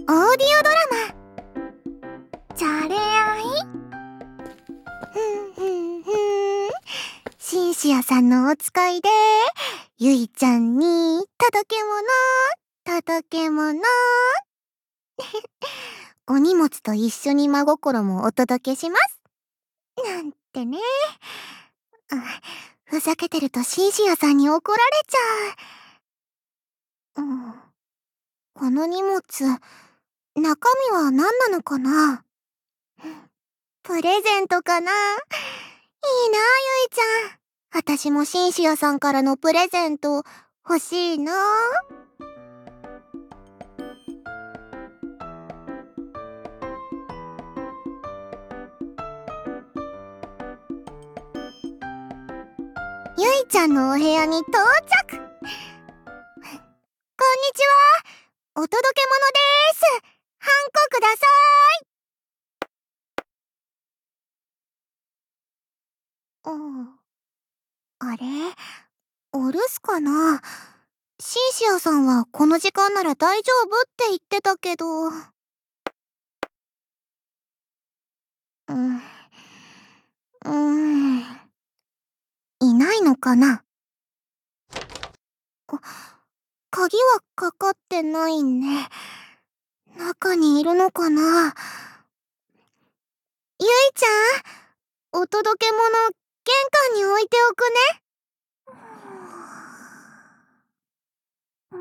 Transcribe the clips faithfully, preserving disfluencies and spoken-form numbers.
オーディオドラマじゃれあい。ふんふんふん。シンシアさんのお使いでゆいちゃんに届け物届け物お荷物と一緒に真心もお届けしますなんてね。ふざけてるとシンシアさんに怒られちゃう。うん、この荷物、中身は何なのかな。プレゼントかな。いいな、ゆいちゃん。私もシンシアさんからのプレゼント欲しいな。ゆいちゃんのお部屋に到着。こんにちは。お届け物でーす。ハンコくださーい。うん。あれ？お留守かな？シンシアさんはこの時間なら大丈夫って言ってたけど。うん。うーん。いないのかな？鍵はかかってないね。中にいるのかな？ゆいちゃん、お届け物、玄関に置いておくね。あ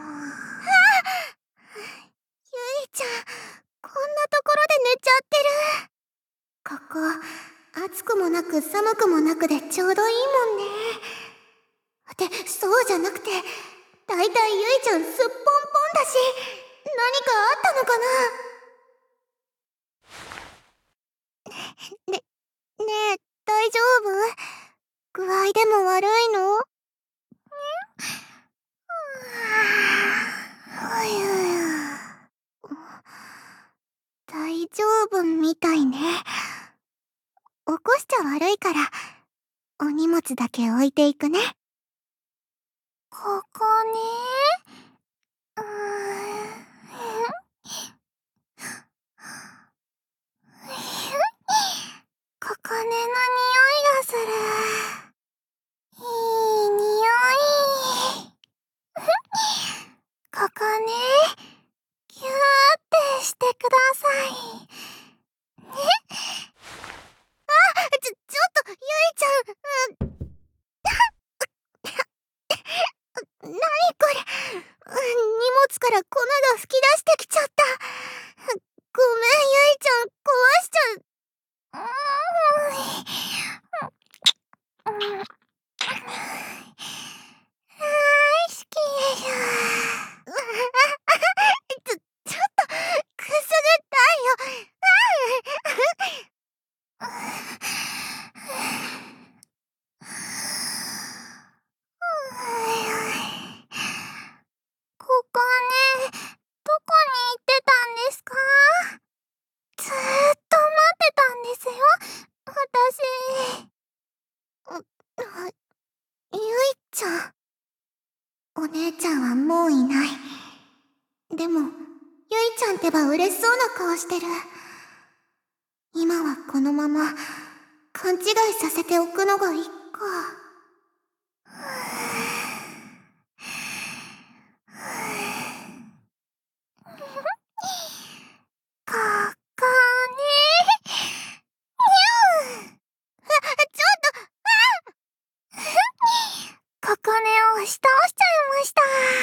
ゆいちゃん、こんなところで寝ちゃってる。ここ、暑くもなく寒くもなくでちょうどいいもんね。って、そうじゃなくて、だいたいゆいちゃんすっぽんぽんだし、何かあったのかな？ね、ねえ、大丈夫？具合でも悪いの？大丈夫みたいね。起こしちゃ悪いから、お荷物だけ置いていくね。ここね。うーん。ここねの匂いがする。いい匂い。ここね。ぎゅーってしてください。ね。あ、ちょ、ちょっと、ゆいちゃん。なにこれ。荷物から粉が吹き出してきちゃった。ごめん、ゆいちゃん、壊しちゃう。うーん。はーい、しきれいよ。ちょ、ちょっと、くすぐったいよ。ここね、どこに行ってたんですか？ずーっと待ってたんですよ、私。う、ゆいちゃん。お姉ちゃんはもういない。でも、ゆいちゃんってば嬉しそうな顔してる。今はこのまま、勘違いさせておくのがいいか。ここね。にゅん。あ、ちょっと、あここねを押し倒しちゃいました。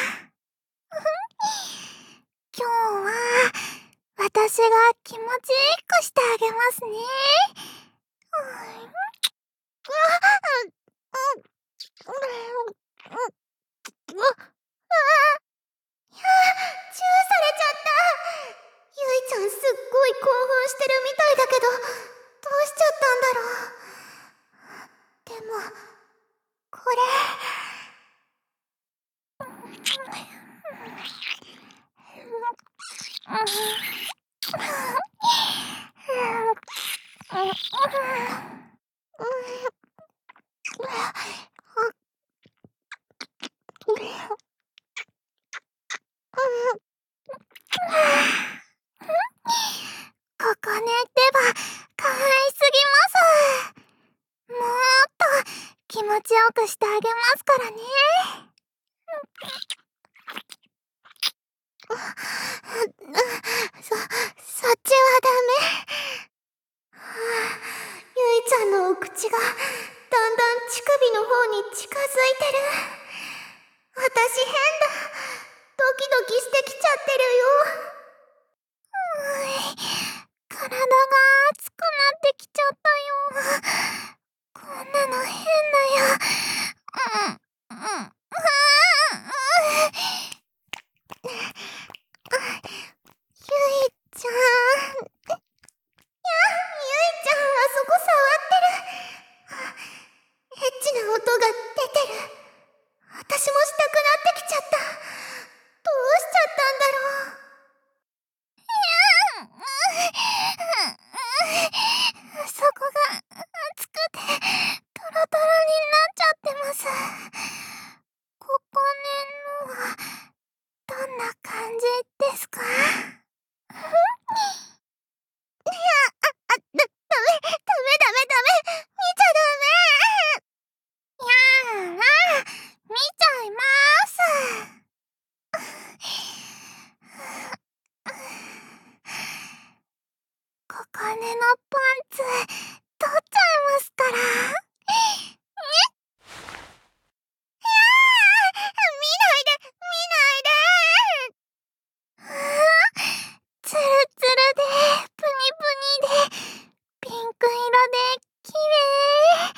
今日は、私が気持ちいいくしてあげますね。うチューされちゃった。ゆいちゃんすっごい興奮してるみたいだけど、どうしちゃったんだろう。でも、これ。 気持ちよくしてあげますからね。そ、そっちはダメ。ゆいちゃんのお口がだんだん乳首の方に近づいてる。私変だ。ドキドキしてきちゃってるよ。うい、体が熱くなってきちゃったよ。こんなの変だよ。うん、うん、うん、うん。ゆいちゃん。や、ゆいちゃん、あそこ触ってる。エッチな音が出てる。私もしたくなってきちゃった。どうしちゃったんだろう。そこが熱くてトロトロになっちゃってます。ここねのはどんな感じですか？いや、あ、あ、だ、ダメ、ダメダメダメ、見ちゃダメ。いやあ、見ちゃいます。ここねのパンツ取っちゃいますから。見ないで、見ないで。ツルツルでプニプニでピンク色で綺麗。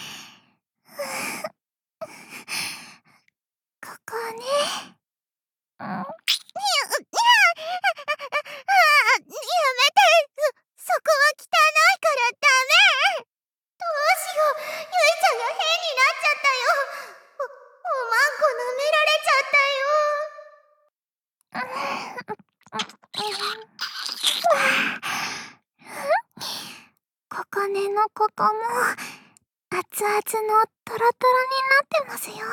ここね。うん、いや、いや、やめて。そ、そこは汚いからダメ。どうしよう、ゆいちゃんが変になっちゃったよ。お、おまんこ舐められちゃったよ。ここねのここも熱々のトロトロになってますよ。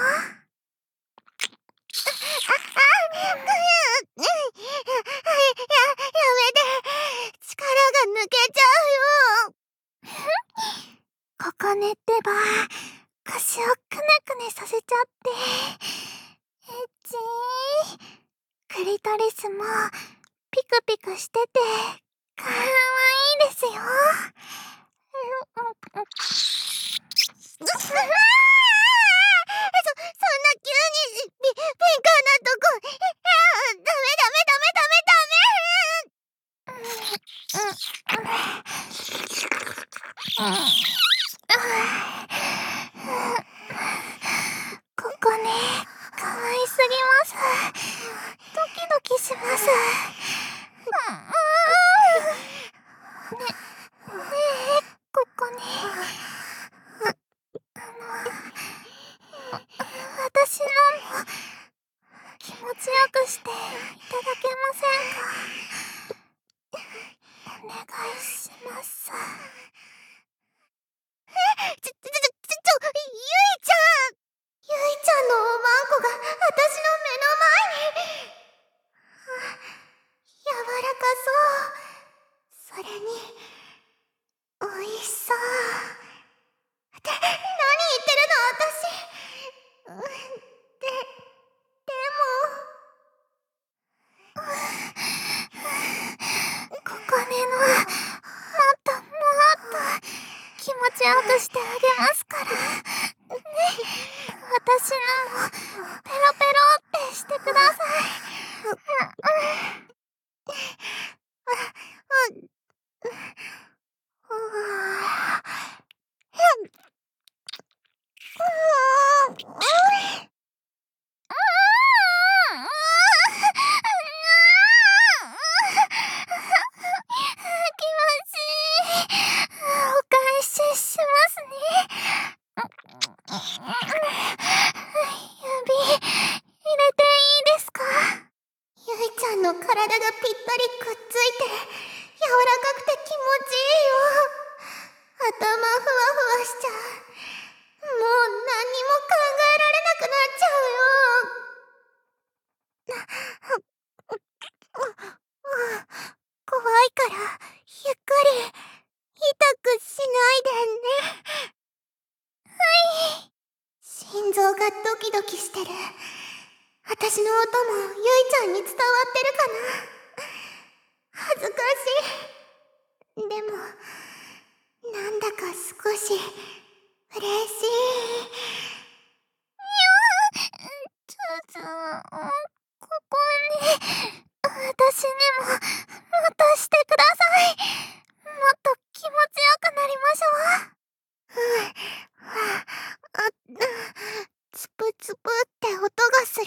あ、あ、や、やめて。力が抜けちゃうよ。ここねってば腰をくねくねさせちゃってエッチー。クリトリスもピクピクしててかわいいですよ。そ、そんな急にピ、ピンクなとこ、いや、ダメダメダメダメダメ。ここね、かわいすぎます。ドキドキします。ね、ねえ、ここね。あの、私のも気持ちよくしていただけませんか？お願いします。え、ちょ、ちょ、ちょ、ちょ、ちょ、ゆいちゃん。ゆいちゃんのおまんこが私の目の前に。柔らかそう。それにおいしそう。って何言ってるの私。うん、で、でもここねのもっともっと気持ちよくしてあげますからね。私のもペロペロってしてください。気持ちいい。お返ししますね。指入れていいですか？ゆいちゃんの体がぴったりくっついて柔らかくて気持ちいいよ。頭ふわふわしちゃう。もう何にも考えられなくなっちゃうよ。怖いからゆっくり痛くしないでね。はい。 私の音もゆいちゃんに伝わってるかな。恥ずかしい。でもなんだか少し嬉しい。つつここに私にももっとしてください。もっと気持ちよくなりましょう。うんああつぷつぷって音がする。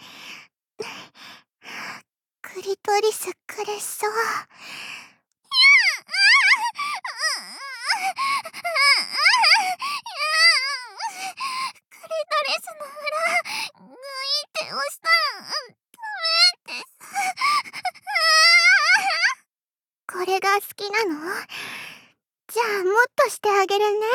クリトリス苦しそう。クリトリスの裏グイって押したらダメです。これが好きなの？じゃあもっとしてあげるね。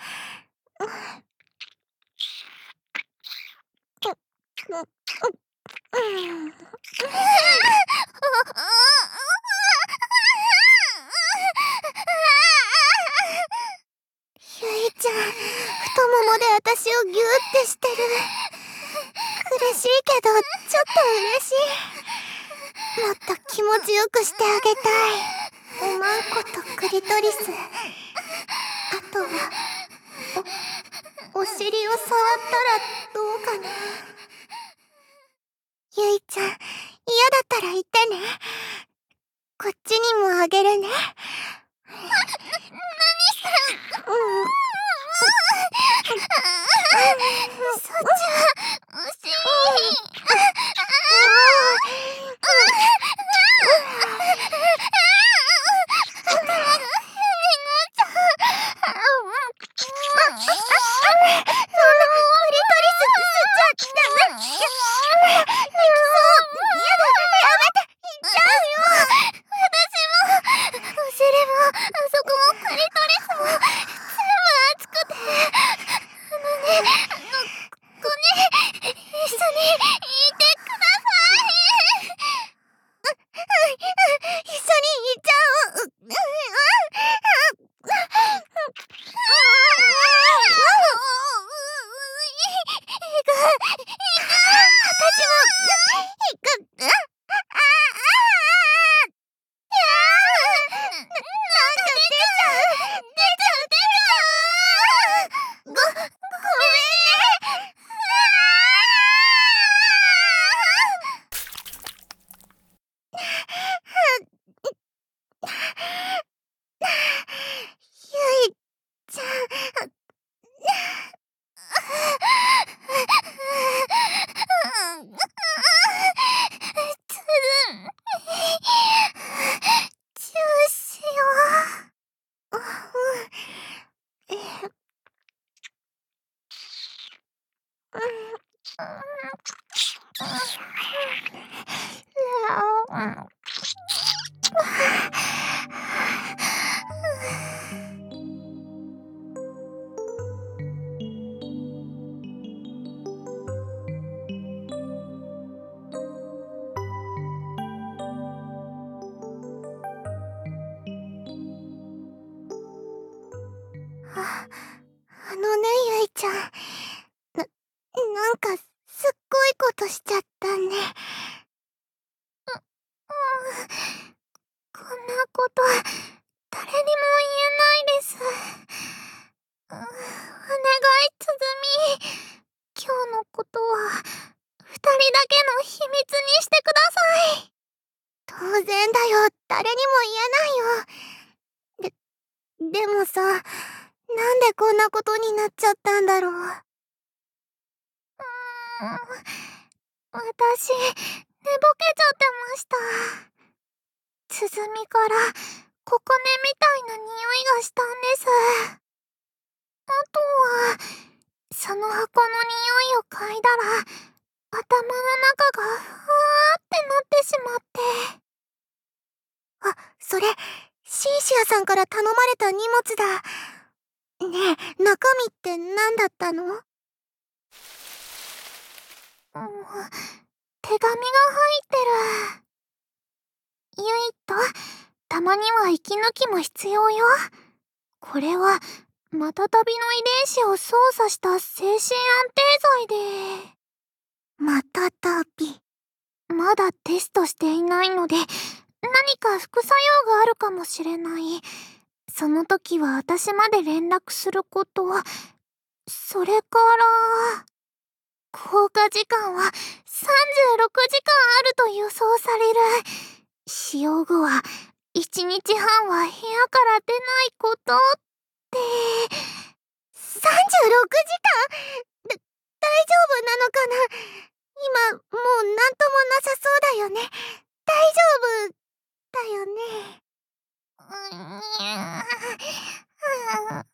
ゆいちゃん、太ももで私をギューってしてる。苦しいけどちょっと嬉しい。もっと気持ちよくしてあげたい。おまんことクリトリス。あとはお、お尻を触ったらどうかな。ゆいちゃん、嫌だったら言ってね。こっちにもあげるね。何それ。うんそっちはお尻。頭が変になっちゃう。クリトリス吸っちゃった。やだ、やめて、行っちゃうよ。私もお尻もあそこもクリトリスも全部熱くて。あのね、あのここに一緒にいてください。一緒にいちゃおう。あ、あのね、ゆいちゃん。な、なんか、すっごいことしちゃったね。う、うん。こんなこと、誰にも言えないです。う、お願い、つづみ。今日のことは、二人だけの秘密にしてください。当然だよ、誰にも言えないよ。で、でもさ、なんでこんなことになっちゃったんだろう。うーん、私、寝ぼけちゃってました。つづみから、ここねみたいな匂いがしたんです。あとは、その箱の匂いを嗅いだら、頭の中がふわーってなってしまって。あ、それ、シンシアさんから頼まれた荷物だ。ねえ、中身って何だったの？うん、手紙が入ってる。ゆいと、たまには息抜きも必要よ。これは、またたびの遺伝子を操作した精神安定剤で。またたび。 まだテストしていないので、何か副作用があるかもしれない。その時は私まで連絡すること。それから、効果時間はさんじゅうろくじかんあると予想される。使用後はいちにちはんは部屋から出ないことって。さんじゅうろくじかん？だ、大丈夫なのかな？今、もうなんともなさそうだよね。大丈夫だよね。うーん。